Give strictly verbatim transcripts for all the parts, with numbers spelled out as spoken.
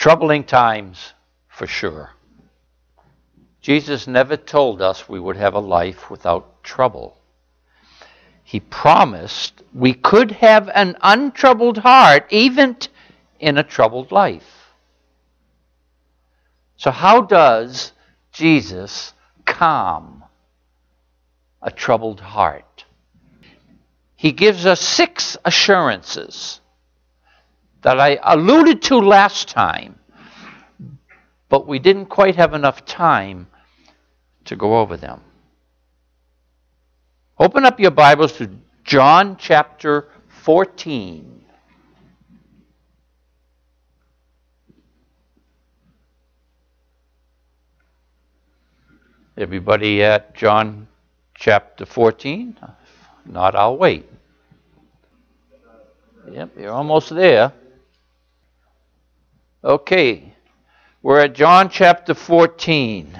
Troubling times, for sure. Jesus never told us we would have a life without trouble. He promised we could have an untroubled heart even in a troubled life. So how does Jesus calm a troubled heart? He gives us six assurances that I alluded to last time, but we didn't quite have enough time to go over them. Open up your Bibles to John chapter fourteen. Everybody at John chapter fourteen? If not, I'll wait. Yep, you're almost there. Okay, we're at John chapter fourteen.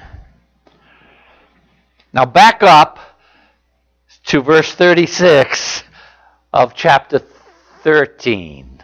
Now back up to verse thirty-six of chapter thirteen.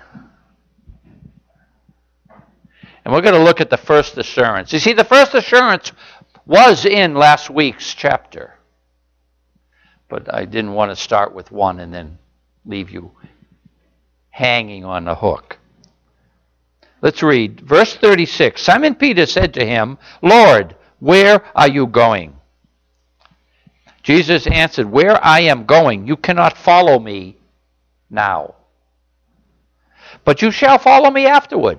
And we're going to look at the first assurance. You see, the first assurance was in last week's chapter. But I didn't want to start with one and then leave you hanging on the hook. Let's read. Verse thirty-six. Simon Peter said to him, "Lord, where are you going?" Jesus answered, "Where I am going, you cannot follow me now, but you shall follow me afterward."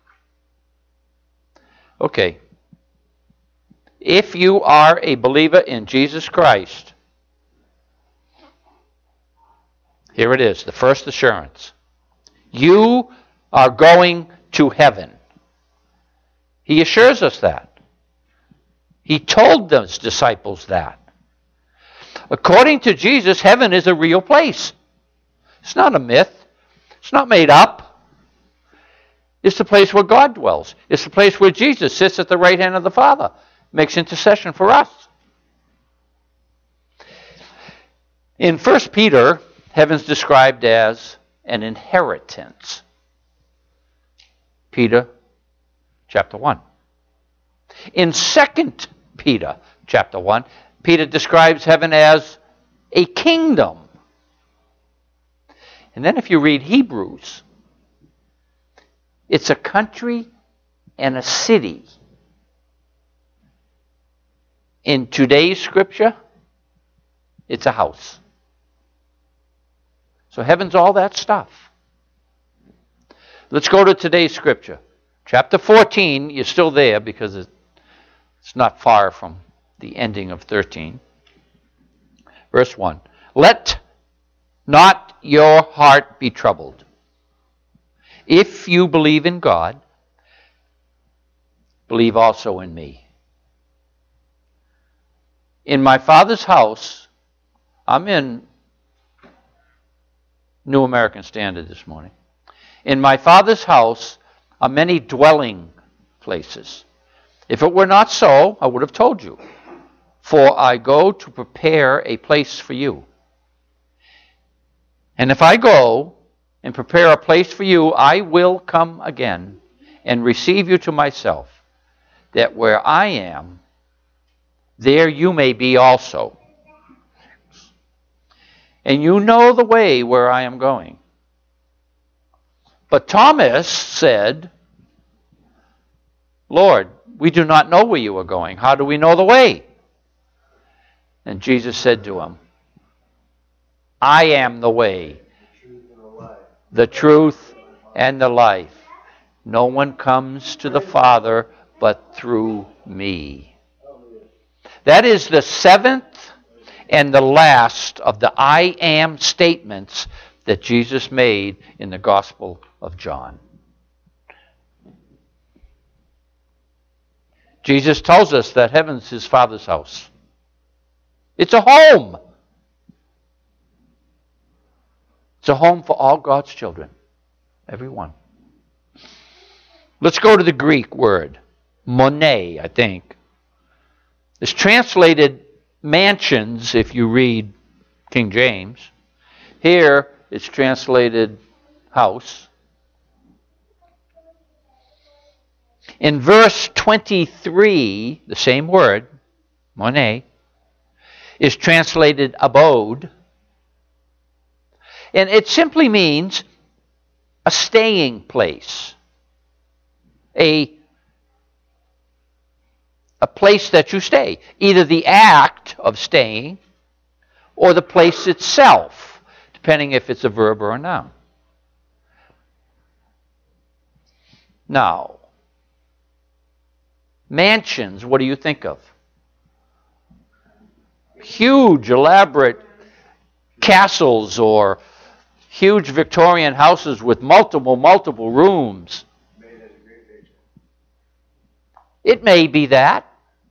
Okay. If you are a believer in Jesus Christ, here it is, the first assurance. You are going to heaven. He assures us that. He told those disciples that. According to Jesus, heaven is a real place. It's not a myth. It's not made up. It's the place where God dwells. It's the place where Jesus sits at the right hand of the Father, makes intercession for us. In First Peter, heaven's described as an inheritance. Peter chapter one. In Second Peter chapter one, Peter describes heaven as a kingdom. And then if you read Hebrews, it's a country and a city. In today's scripture, it's a house. So heaven's all that stuff. Let's go to today's scripture. Chapter fourteen, you're still there because it's not far from the ending of thirteen. Verse one. Let not your heart be troubled. If you believe in God, believe also in me. In my Father's house, I'm in New American Standard this morning. In my Father's house are many dwelling places. If it were not so, I would have told you. For I go to prepare a place for you. And if I go and prepare a place for you, I will come again and receive you to myself, that where I am, there you may be also. And you know the way where I am going. But Thomas said, Lord, we do not know where you are going. How do we know the way? And Jesus said to him, I am the way, the truth, and the life. No one comes to the Father but through me. That is the seventh and the last of the I am statements that Jesus made in the Gospel of John. Jesus tells us that heaven's his Father's house. It's a home. It's a home for all God's children. Every one. Let's go to the Greek word. Monē, I think. It's translated mansions if you read King James. Here it's translated house. In verse twenty-three, the same word, monē, is translated abode. And it simply means a staying place. A, a place that you stay. Either the act of staying or the place itself, depending if it's a verb or a noun. Now, mansions, what do you think of? Huge, elaborate castles or huge Victorian houses with multiple, multiple rooms. It may be that.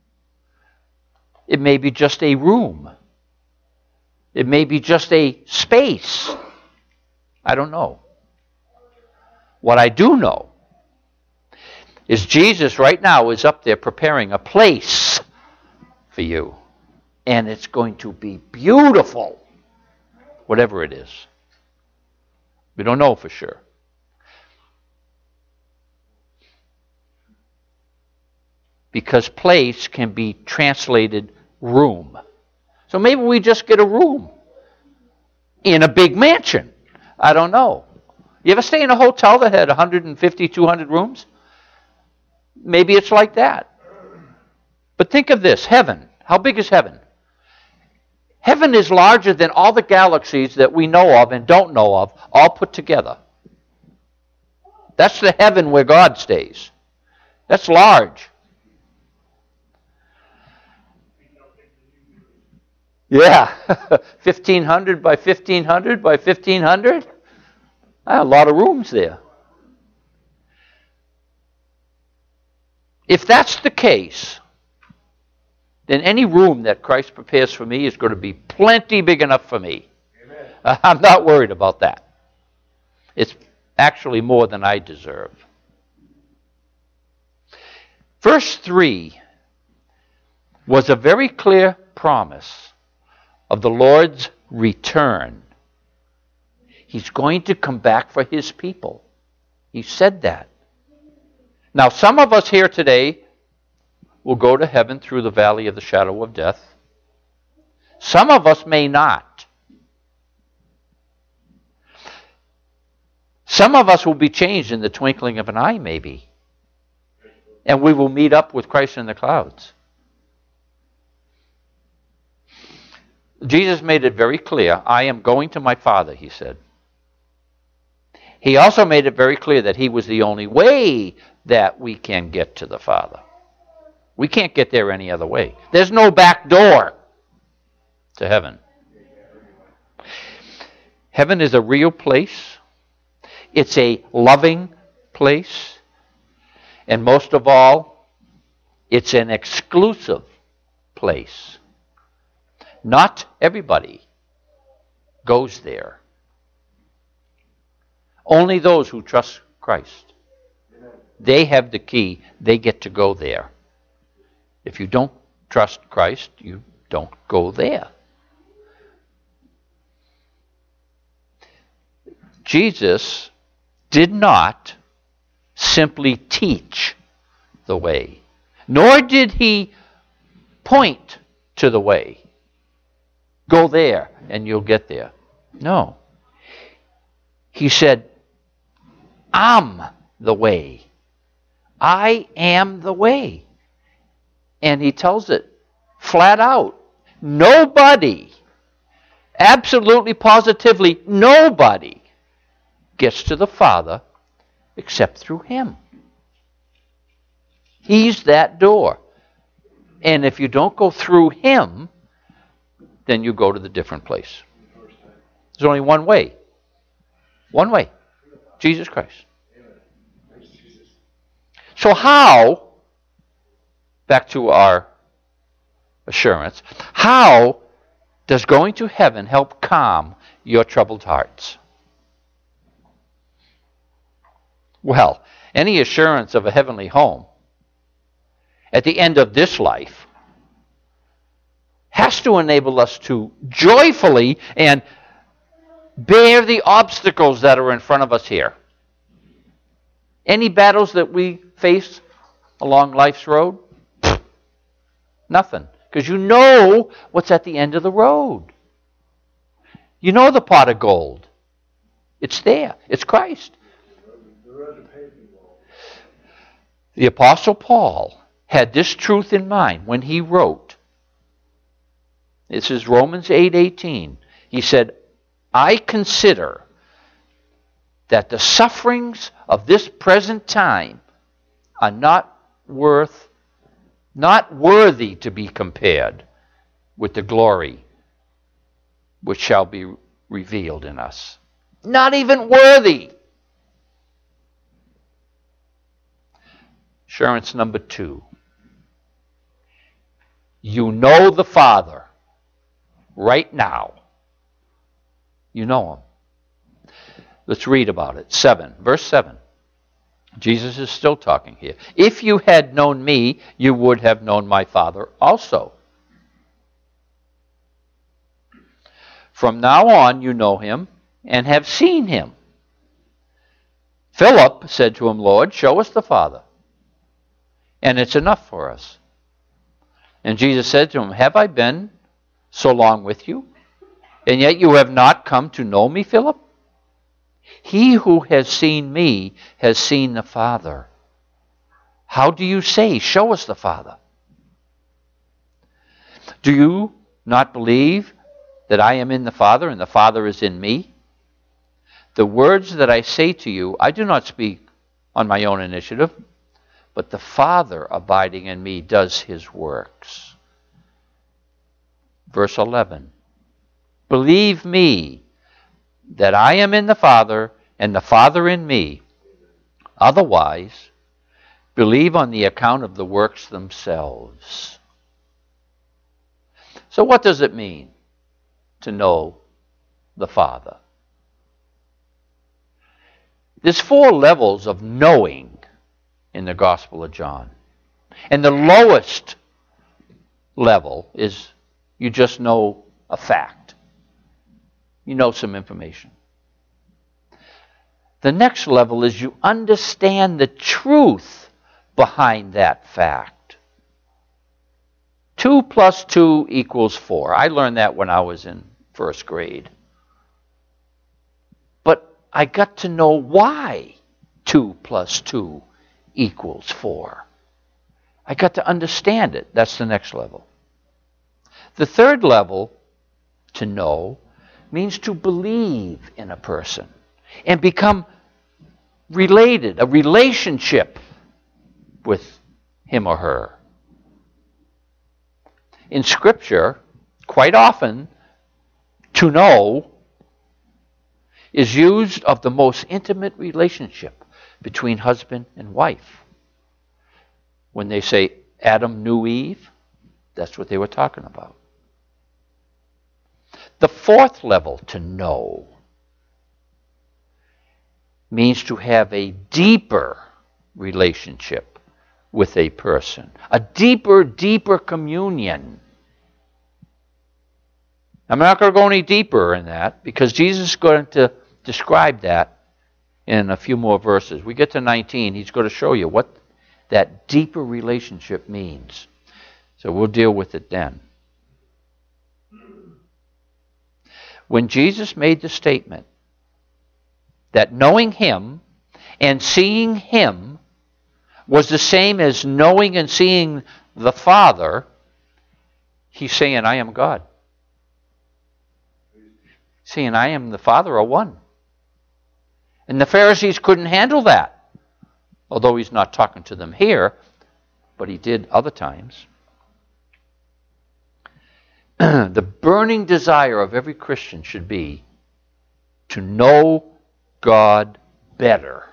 It may be just a room. It may be just a space. I don't know. What I do know is Jesus right now is up there preparing a place for you. And it's going to be beautiful, whatever it is. We don't know for sure. Because place can be translated room. So maybe we just get a room in a big mansion. I don't know. You ever stay in a hotel that had one hundred fifty, two hundred rooms? Maybe it's like that. But think of this, heaven. How big is heaven? Heaven is larger than all the galaxies that we know of and don't know of, all put together. That's the heaven where God stays. That's large. Yeah, fifteen hundred by fifteen hundred by fifteen hundred. A lot of rooms there. If that's the case, then any room that Christ prepares for me is going to be plenty big enough for me. Amen. I'm not worried about that. It's actually more than I deserve. Verse three was a very clear promise of the Lord's return. He's going to come back for his people. He said that. Now, some of us here today will go to heaven through the valley of the shadow of death. Some of us may not. Some of us will be changed in the twinkling of an eye, maybe. And we will meet up with Christ in the clouds. Jesus made it very clear, I am going to my Father, he said. He also made it very clear that he was the only way that we can get to the Father. We can't get there any other way. There's no back door to heaven. Heaven is a real place. It's a loving place. And most of all, it's an exclusive place. Not everybody goes there. Only those who trust Christ. They have the key. They get to go there. If you don't trust Christ, you don't go there. Jesus did not simply teach the way, nor did he point to the way. Go there and you'll get there. No. He said, I'm the way. I am the way. And he tells it flat out. Nobody, absolutely positively, nobody gets to the Father except through him. He's that door. And if you don't go through him, then you go to the different place. There's only one way. One way. Jesus Christ. So how, back to our assurance, how does going to heaven help calm your troubled hearts? Well, any assurance of a heavenly home at the end of this life has to enable us to joyfully and bear the obstacles that are in front of us here. Any battles that we face along life's road? Nothing. Because you know what's at the end of the road. You know the pot of gold. It's there. It's Christ. The Apostle Paul had this truth in mind when he wrote. This is Romans eight eighteen. He said, I consider that the sufferings of this present time are not worth, not worthy to be compared with the glory which shall be revealed in us. Not even worthy. Assurance number two. You know the Father right now. You know Him. Let's read about it. Seven, verse seven. Jesus is still talking here. If you had known me, you would have known my Father also. From now on, you know him and have seen him. Philip said to him, Lord, show us the Father, and it's enough for us. And Jesus said to him, have I been so long with you, and yet you have not come to know me, Philip? He who has seen me has seen the Father. How do you say, show us the Father? Do you not believe that I am in the Father and the Father is in me? The words that I say to you, I do not speak on my own initiative, but the Father abiding in me does his works. Verse eleven. Believe me that I am in the Father and the Father in me. Otherwise, believe on the account of the works themselves. So what does it mean to know the Father? There's four levels of knowing in the Gospel of John. And the lowest level is you just know a fact. You know some information. The next level is you understand the truth behind that fact. Two plus two equals four. I learned that when I was in first grade. But I got to know why two plus two equals four. I got to understand it. That's the next level. The third level, to know, means to believe in a person and become related, a relationship with him or her. In Scripture, quite often, to know is used of the most intimate relationship between husband and wife. When they say Adam knew Eve, that's what they were talking about. The fourth level, to know, means to have a deeper relationship with a person. A deeper, deeper communion. I'm not going to go any deeper in that because Jesus is going to describe that in a few more verses. We get to nineteen, he's going to show you what that deeper relationship means. So we'll deal with it then. When Jesus made the statement that knowing him and seeing him was the same as knowing and seeing the Father, he's saying, I am God. Saying, I am the Father are one. And the Pharisees couldn't handle that. Although he's not talking to them here, but he did other times. The burning desire of every Christian should be to know God better.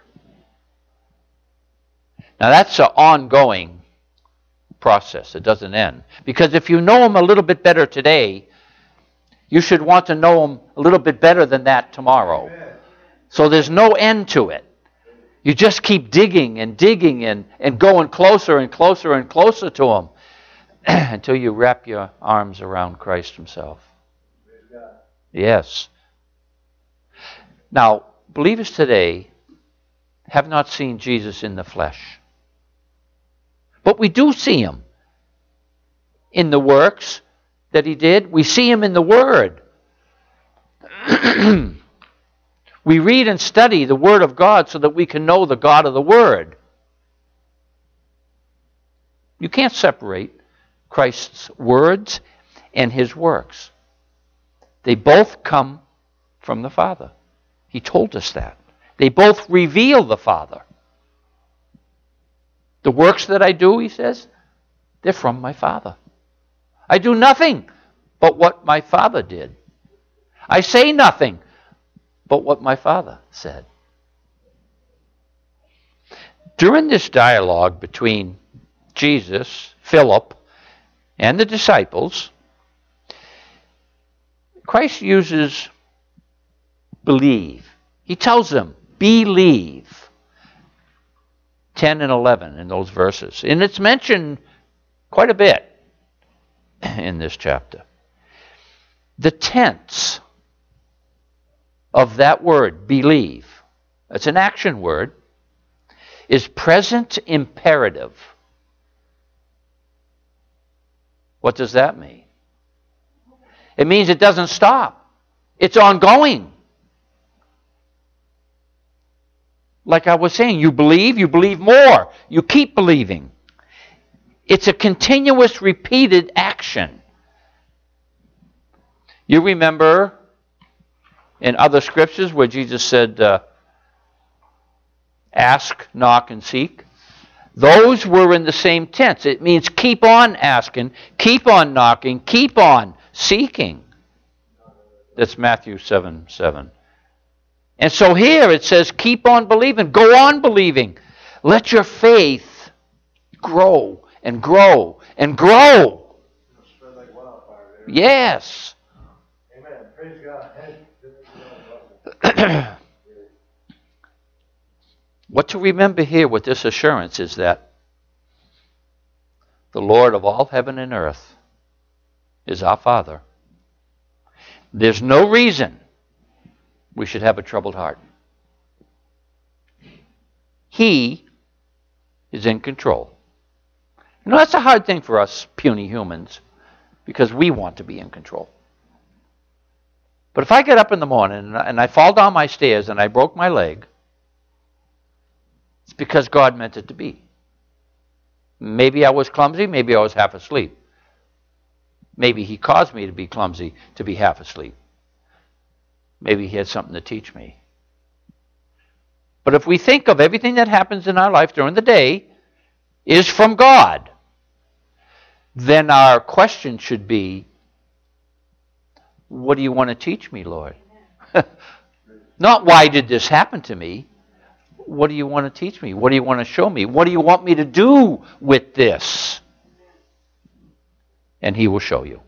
Now that's an ongoing process. It doesn't end. Because if you know him a little bit better today, you should want to know him a little bit better than that tomorrow. Amen. So there's no end to it. You just keep digging and digging and, and going closer and closer and closer to him until you wrap your arms around Christ himself. Yes. Now, believers today have not seen Jesus in the flesh. But we do see him in the works that he did. We see him in the Word. We read and study the Word of God so that we can know the God of the Word. You can't separate Christ's words and his works. They both come from the Father. He told us that. They both reveal the Father. The works that I do, he says, they're from my Father. I do nothing but what my Father did. I say nothing but what my Father said. During this dialogue between Jesus, Philip, and the disciples, Christ uses believe. He tells them, believe. ten and eleven in those verses. And it's mentioned quite a bit in this chapter. The tense of that word, believe, it's an action word, is present imperative. What does that mean? It means it doesn't stop. It's ongoing. Like I was saying, you believe, you believe more. You keep believing. It's a continuous, repeated action. You remember in other scriptures where Jesus said, uh, ask, knock, and seek? Those were in the same tense. It means keep on asking, keep on knocking, keep on seeking. That's Matthew seven seven. And so here it says keep on believing, go on believing. Let your faith grow and grow and grow. Spread like wildfire there. Yes. Amen. Praise God. What to remember here with this assurance is that the Lord of all heaven and earth is our Father. There's no reason we should have a troubled heart. He is in control. You know, that's a hard thing for us puny humans because we want to be in control. But if I get up in the morning and I fall down my stairs and I broke my leg, it's because God meant it to be. Maybe I was clumsy, maybe I was half asleep. Maybe he caused me to be clumsy, to be half asleep. Maybe he had something to teach me. But if we think of everything that happens in our life during the day is from God, then our question should be, what do you want to teach me, Lord? Not why did this happen to me? What do you want to teach me? What do you want to show me? What do you want me to do with this? And he will show you.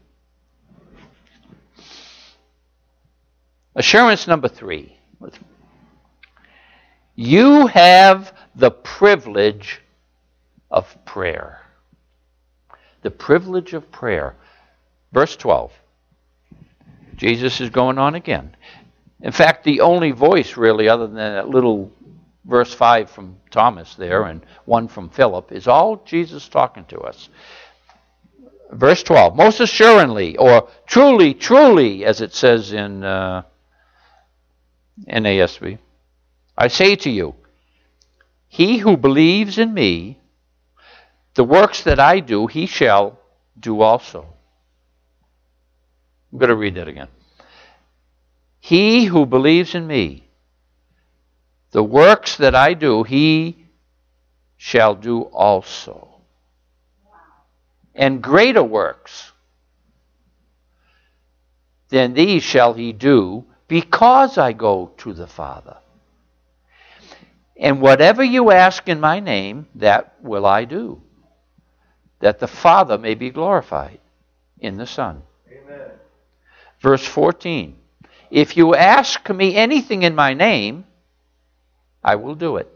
Assurance number three. You have the privilege of prayer. The privilege of prayer. Verse twelve. Jesus is going on again. In fact, the only voice really other than that little verse five from Thomas there and one from Philip is all Jesus talking to us. Verse twelve. Most assuredly, or truly, truly, as it says in uh, N A S B, I say to you, he who believes in me, the works that I do, he shall do also. I'm going to read that again. He who believes in me, the works that I do, he shall do also. And greater works than these shall he do, because I go to the Father. And whatever you ask in my name, that will I do, that the Father may be glorified in the Son. Amen. Verse fourteen. If you ask me anything in my name, I will do it.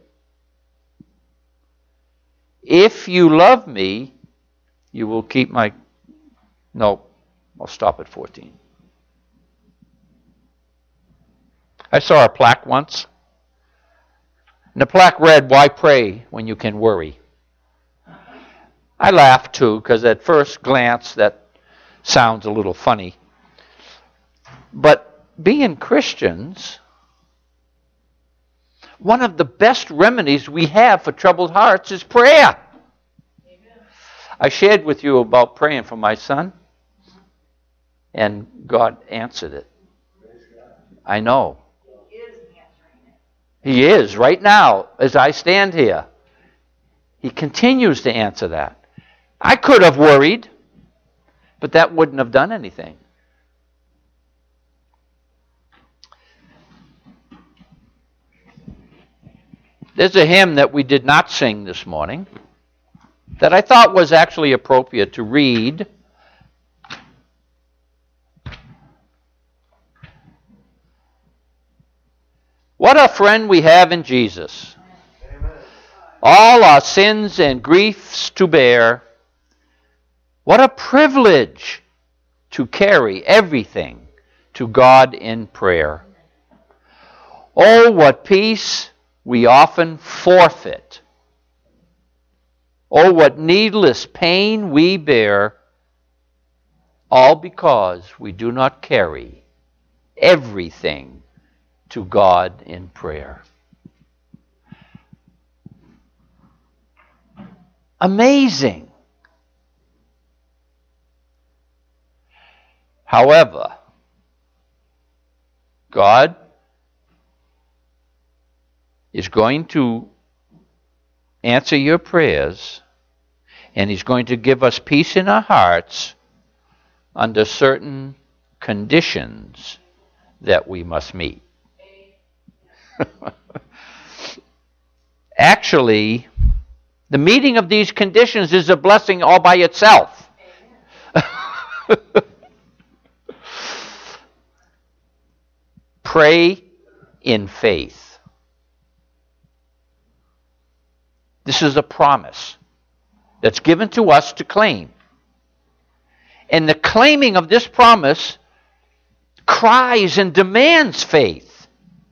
If you love me, you will keep my... No, I'll stop at fourteen. I saw a plaque once. And the plaque read, why pray when you can worry? I laugh too, because at first glance that sounds a little funny. But being Christians, one of the best remedies we have for troubled hearts is prayer. Amen. I shared with you about praying for my son, and God answered it. I know. He is answering it. He is, right now, as I stand here. He continues to answer that. I could have worried, but that wouldn't have done anything. There's a hymn that we did not sing this morning that I thought was actually appropriate to read. What a friend we have in Jesus. Amen. All our sins and griefs to bear. What a privilege to carry everything to God in prayer. Oh, what peace we often forfeit. Oh, what needless pain we bear, all because we do not carry everything to God in prayer. Amazing. However, God is going to answer your prayers, and He's going to give us peace in our hearts under certain conditions that we must meet. Actually, the meeting of these conditions is a blessing all by itself. Pray in faith. This is a promise that's given to us to claim. And the claiming of this promise cries and demands faith.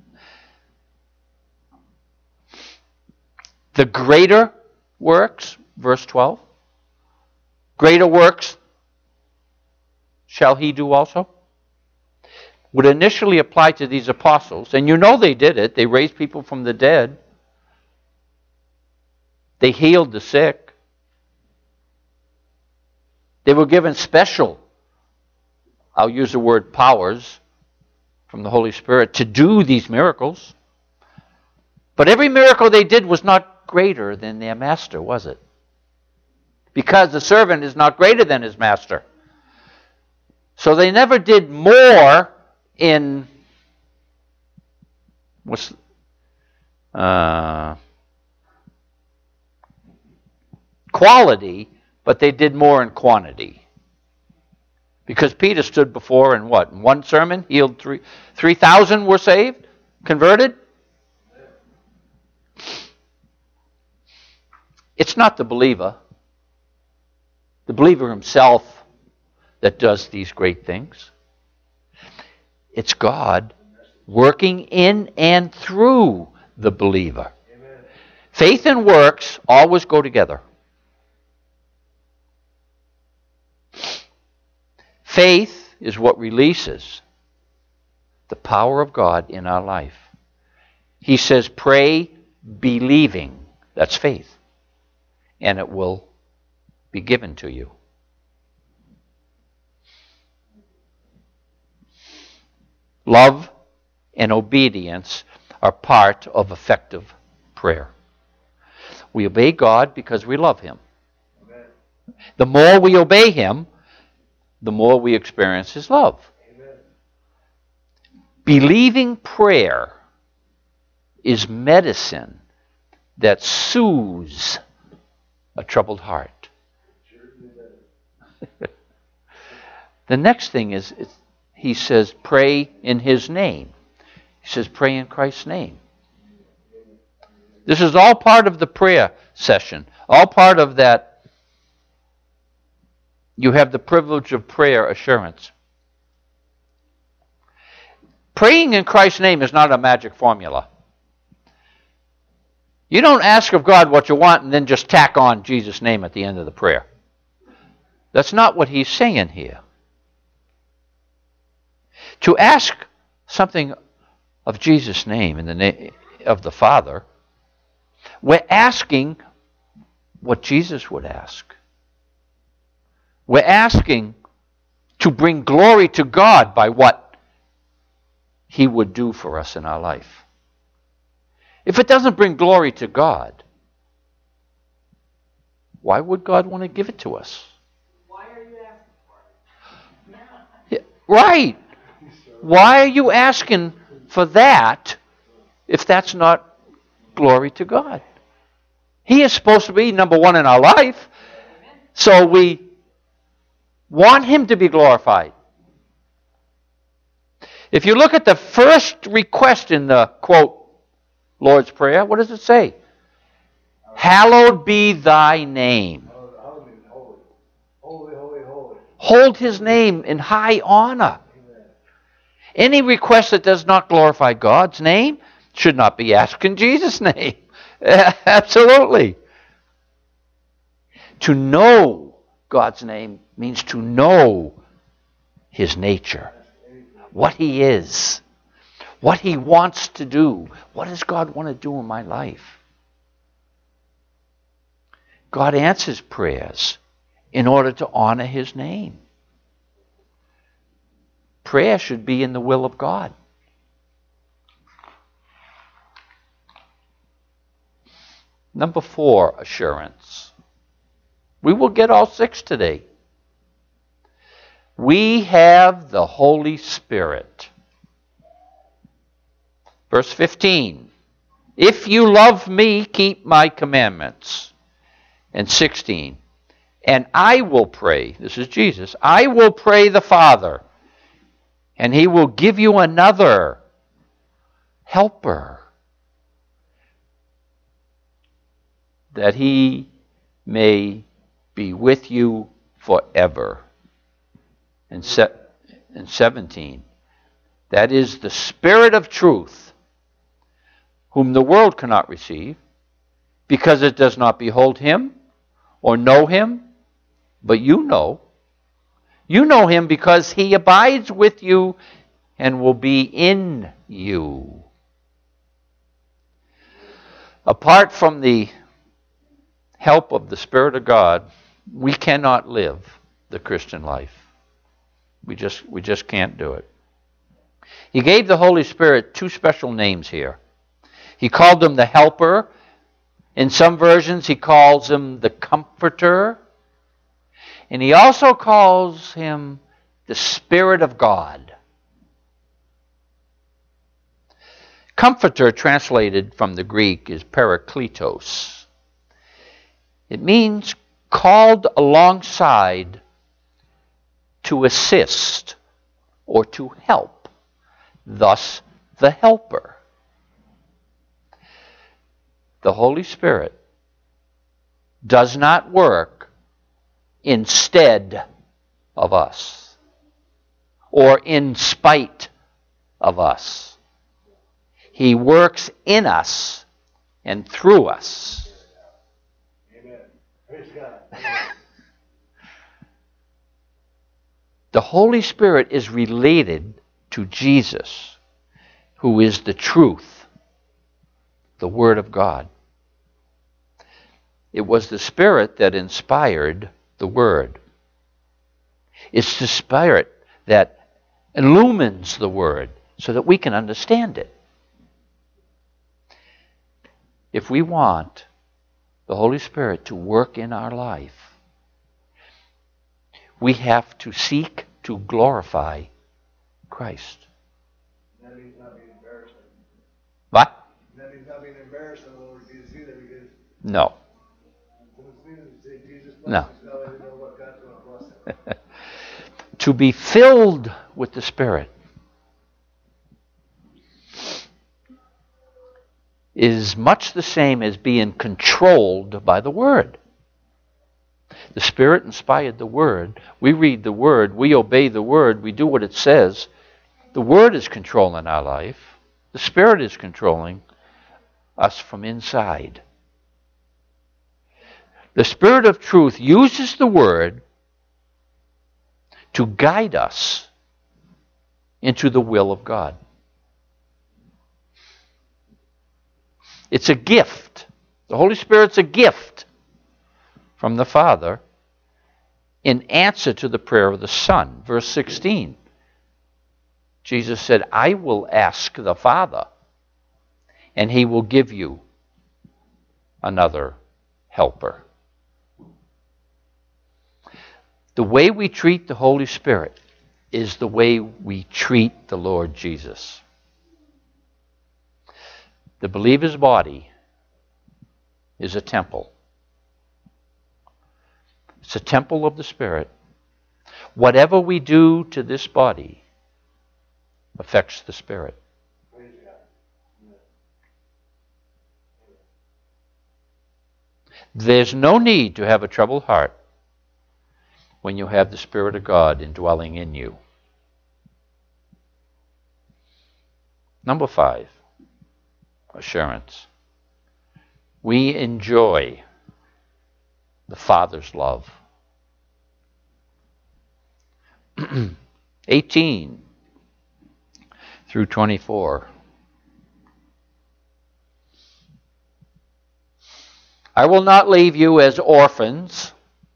The greater works, verse twelve, greater works shall he do also, would initially apply to these apostles. And you know they did it. They raised people from the dead. They healed the sick. They were given special, I'll use the word powers, from the Holy Spirit to do these miracles. But every miracle they did was not greater than their master, was it? Because the servant is not greater than his master. So they never did more in what's uh, quality, but they did more in quantity. Because Peter stood before and what? In one sermon, healed three three thousand were saved, converted. It's not the believer, the believer himself, that does these great things. It's God working in and through the believer. Amen. Faith and works always go together. Faith is what releases the power of God in our life. He says, pray believing. That's faith. And it will be given to you. Love and obedience are part of effective prayer. We obey God because we love Him. Amen. The more we obey Him, the more we experience His love. Amen. Believing prayer is medicine that soothes a troubled heart. The next thing is, it's, he says, pray in His name. He says, pray in Christ's name. This is all part of the prayer session. All part of that. You have the privilege of prayer assurance. Praying in Christ's name is not a magic formula. You don't ask of God what you want and then just tack on Jesus' name at the end of the prayer. That's not what he's saying here. To ask something of Jesus' name in the name of the Father, we're asking what Jesus would ask. We're asking to bring glory to God by what he would do for us in our life. If it doesn't bring glory to God, why would God want to give it to us? Why are you asking for it? Yeah, right. Why are you asking for that if that's not glory to God? He is supposed to be number one in our life, so we want him to be glorified. If you look at the first request in the, quote, Lord's Prayer, what does it say? Hallowed be thy name. Holy, holy, holy, holy, holy. Hold his name in high honor. Amen. Any request that does not glorify God's name should not be asked in Jesus' name. Absolutely. To know God's name means to know his nature, what he is, what he wants to do. What does God want to do in my life? God answers prayers in order to honor his name. Prayer should be in the will of God. Number four, assurance. We will get all six today. We have the Holy Spirit. Verse fifteen. If you love me, keep my commandments. And sixteen. And I will pray, this is Jesus, I will pray the Father, and he will give you another helper, that he may be with you forever. And, se- and seventeen, that is the Spirit of truth, whom the world cannot receive, because it does not behold him or know him, but you know. You know him because he abides with you and will be in you. Apart from the help of the Spirit of God, we cannot live the Christian life. We just, we just can't do it. He gave the Holy Spirit two special names here. He called him the Helper. In some versions, he calls him the Comforter. And he also calls him the Spirit of God. Comforter, translated from the Greek, is parakletos. It means called alongside to assist or to help. Thus, the helper. The Holy Spirit does not work instead of us or in spite of us. He works in us and through us. Amen. Praise God. The Holy Spirit is related to Jesus, who is the truth, the Word of God. It was the Spirit that inspired the Word. It's the Spirit that illumines the Word so that we can understand it. If we want the Holy Spirit to work in our life, we have to seek to glorify Christ. That means not being embarrassed. What? That means not being embarrassed of the Lord Jesus either, because No. as soon as you say Jesus No. bless you, now I know what God's going to bless him. To be filled with the Spirit is much the same as being controlled by the Word. The Spirit inspired the Word. We read the Word. We obey the Word. We do what it says. The Word is controlling our life. The Spirit is controlling us from inside. The Spirit of truth uses the Word to guide us into the will of God. It's a gift. The Holy Spirit's a gift from the Father in answer to the prayer of the Son. Verse sixteen. Jesus said, I will ask the Father, and He will give you another helper. The way we treat the Holy Spirit is the way we treat the Lord Jesus. The believer's body is a temple. It's a temple of the Spirit. Whatever we do to this body affects the Spirit. There's no need to have a troubled heart when you have the Spirit of God indwelling in you. Number five, assurance. We enjoy the Father's love. eighteen through twenty-four. I will not leave you as orphans.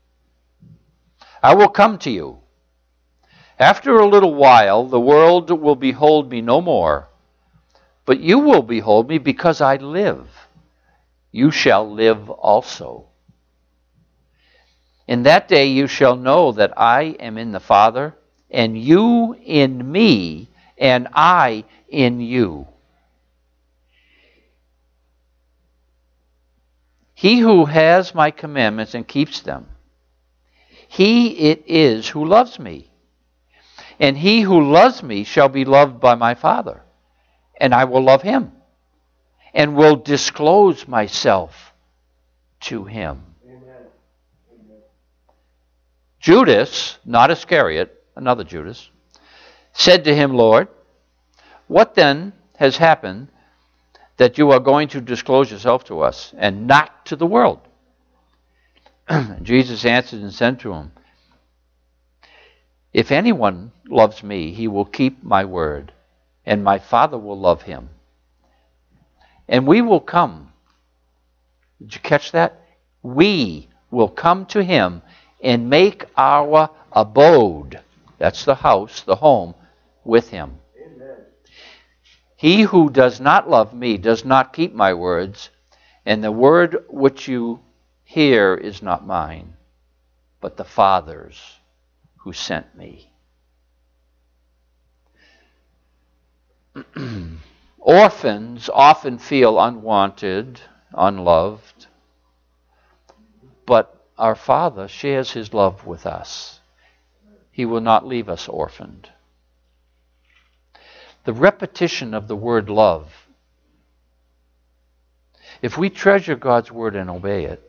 I will come to you. After a little while, the world will behold me no more, but you will behold me because I live. You shall live also. In that day you shall know that I am in the Father, and you in me, and I in you. He who has my commandments and keeps them, he it is who loves me. And he who loves me shall be loved by my Father, and I will love him, and will disclose myself to him. Amen. Amen. Judas, not Iscariot, another Judas, said to him, Lord, what then has happened that you are going to disclose yourself to us and not to the world? Jesus answered and said to him, if anyone loves me, he will keep my word, and my Father will love him. And we will come. Did you catch that? We will come to him and make our abode, that's the house, the home, with him. Amen. He who does not love me does not keep my words, and the word which you hear is not mine, but the Father's who sent me. Orphans often feel unwanted, unloved, but our Father shares his love with us. He will not leave us orphaned. The repetition of the word love. If we treasure God's word and obey it,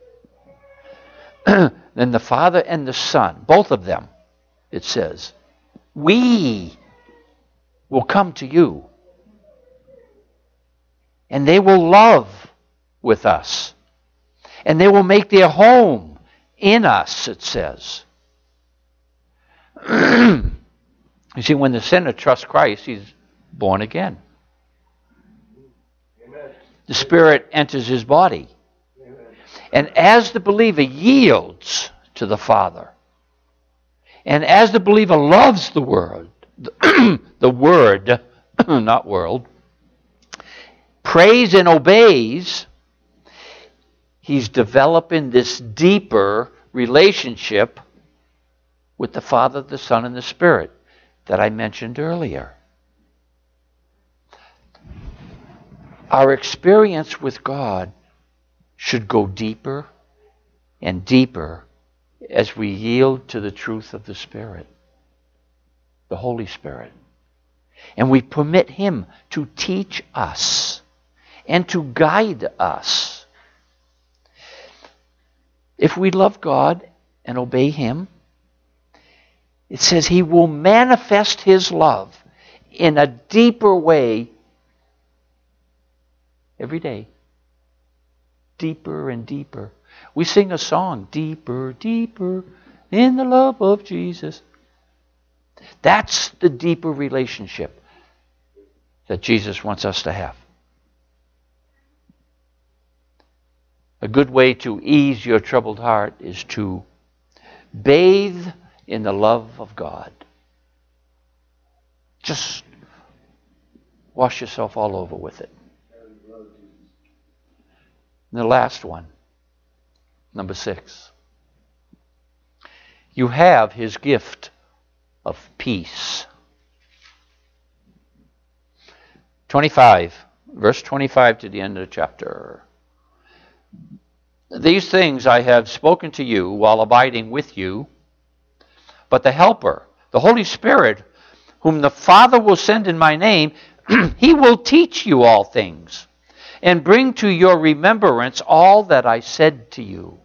then the Father and the Son, both of them, it says, we will come to you. And they will love with us. And they will make their home in us, it says. You see, when the sinner trusts Christ, he's born again. Amen. The Spirit enters his body. Amen. And as the believer yields to the Father, and as the believer loves the Word, the Word, not world, prays and obeys, he's developing this deeper relationship with the Father, the Son, and the Spirit that I mentioned earlier. Our experience with God should go deeper and deeper as we yield to the truth of the Spirit, the Holy Spirit. And we permit him to teach us and to guide us. If we love God and obey him, it says he will manifest his love in a deeper way every day deeper and deeper. We sing a song, deeper, deeper in the love of Jesus. That's the deeper relationship that Jesus wants us to have. A good way to ease your troubled heart is to bathe in the love of God. Just wash yourself all over with it. And the last one, number six. You have his gift of peace. twenty-five, verse twenty-five to the end of the chapter. These things I have spoken to you while abiding with you, but the Helper, the Holy Spirit, whom the Father will send in my name, he will teach you all things and bring to your remembrance all that I said to you.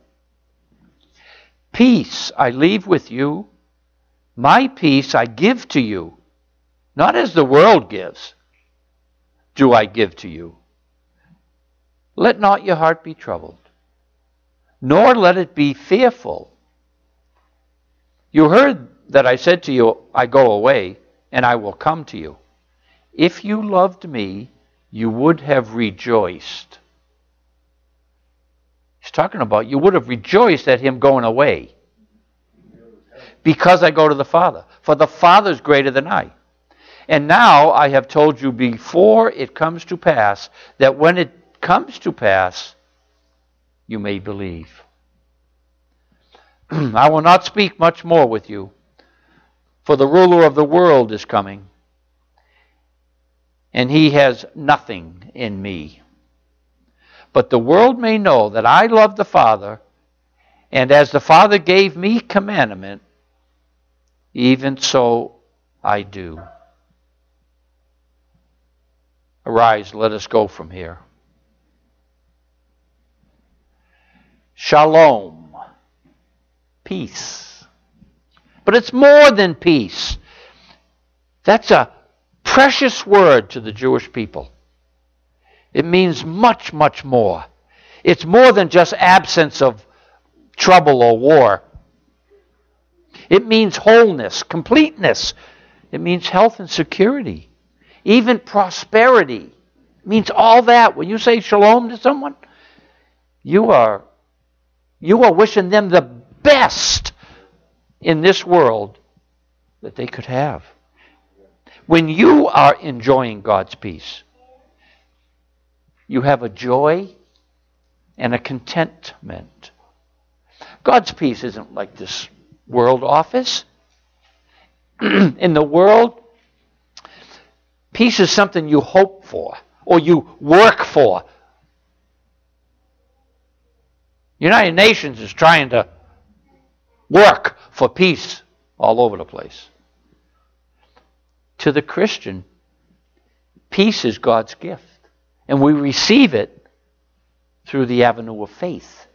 Peace I leave with you, my peace I give to you, not as the world gives, do I give to you. Let not your heart be troubled, nor let it be fearful. You heard that I said to you, I go away, and I will come to you. If you loved me, you would have rejoiced. He's talking about you would have rejoiced at him going away. Because I go to the Father. For the Father is greater than I. And now I have told you before it comes to pass, that when it comes to pass, you may believe. I will not speak much more with you, for the ruler of the world is coming, and he has nothing in me. But the world may know that I love the Father, and as the Father gave me commandment, even so I do. Arise, let us go from here. Shalom. Peace. But it's more than peace. That's a precious word to the Jewish people. It means much, much more. It's more than just absence of trouble or war. It means wholeness, completeness. It means health and security. Even prosperity. It means all that. When you say shalom to someone, you are, you are wishing them the best in this world that they could have. When you are enjoying God's peace, you have a joy and a contentment. God's peace isn't like this world office. In the world, peace is something you hope for or you work for. United Nations is trying to work for peace all over the place. To the Christian, peace is God's gift. And we receive it through the avenue of faith.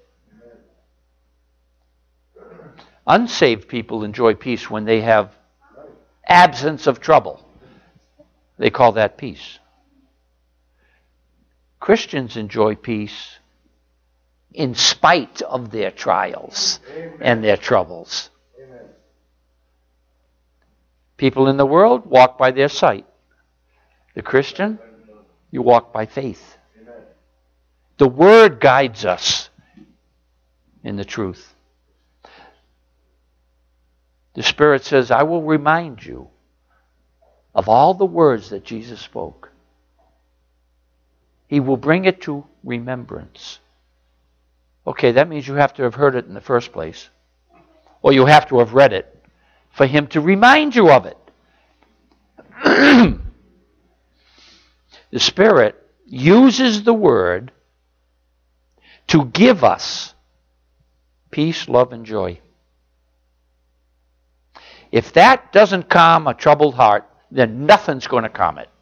Unsaved people enjoy peace when they have absence of trouble. They call that peace. Christians enjoy peace in spite of their trials and their troubles. People in the world walk by their sight. The Christian, you walk by faith. The Word guides us in the truth. The Spirit says, I will remind you of all the words that Jesus spoke. He will bring it to remembrance. Okay, that means you have to have heard it in the first place. Or you have to have read it for Him to remind you of it. The Spirit uses the Word to give us peace, love, and joy. If that doesn't calm a troubled heart, then nothing's going to calm it.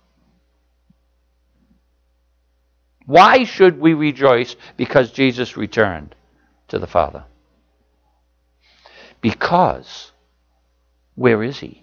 Why should we rejoice? Because Jesus returned to the Father. Because, where is He?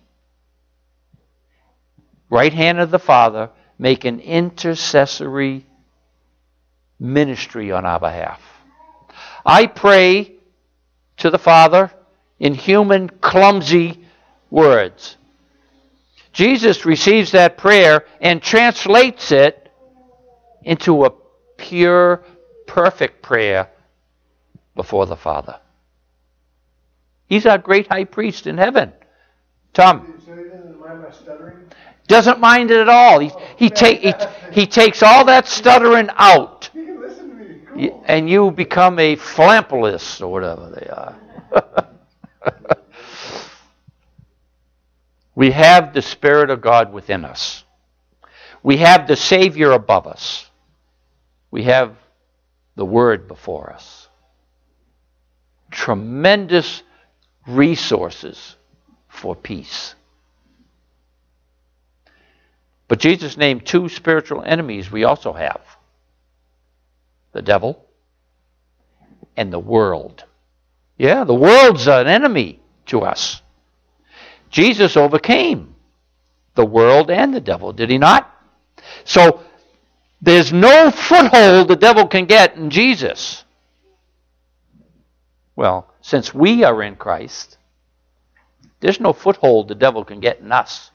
Right hand of the Father, make an intercessory ministry on our behalf. I pray to the Father in human, clumsy words. Jesus receives that prayer and translates it into a pure, perfect prayer before the Father. He's our great high priest in heaven. Tom. So he doesn't mind my stuttering? Doesn't mind it at all. He, he, take, he, he takes all that stuttering out. He can listen to me. Cool. And you become a flampulist or whatever they are. We have the Spirit of God within us. We have the Savior above us. We have the Word before us. Tremendous resources for peace. But Jesus named two spiritual enemies we also have. The devil and the world. Yeah, the world's an enemy to us. Jesus overcame the world and the devil, did he not? So there's no foothold the devil can get in Jesus. Well, since we are in Christ, there's no foothold the devil can get in us.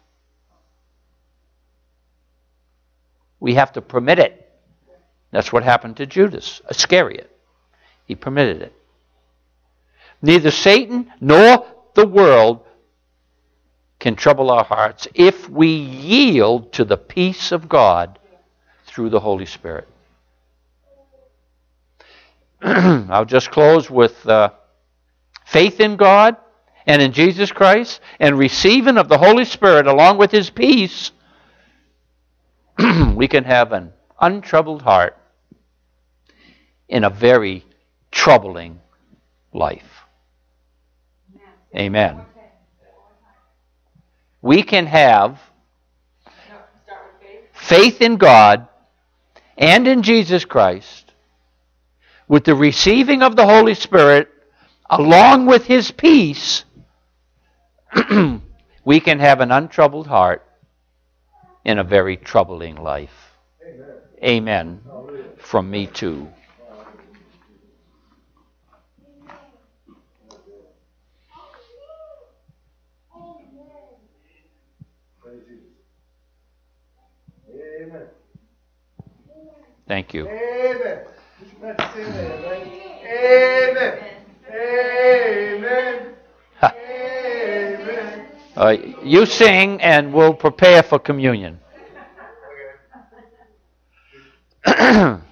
We have to permit it. That's what happened to Judas Iscariot. He permitted it. Neither Satan nor the world can trouble our hearts if we yield to the peace of God through the Holy Spirit. I'll just close with uh, faith in God and in Jesus Christ and receiving of the Holy Spirit along with His peace. We can have an untroubled heart in a very troubling life. Amen. We can have faith in God and in Jesus Christ with the receiving of the Holy Spirit along with His peace. We can have an untroubled heart in a very troubling life. Amen. Amen. From me too. Amen. Thank you. Amen. Amen. Amen. Amen. Uh, you sing and we'll prepare for communion.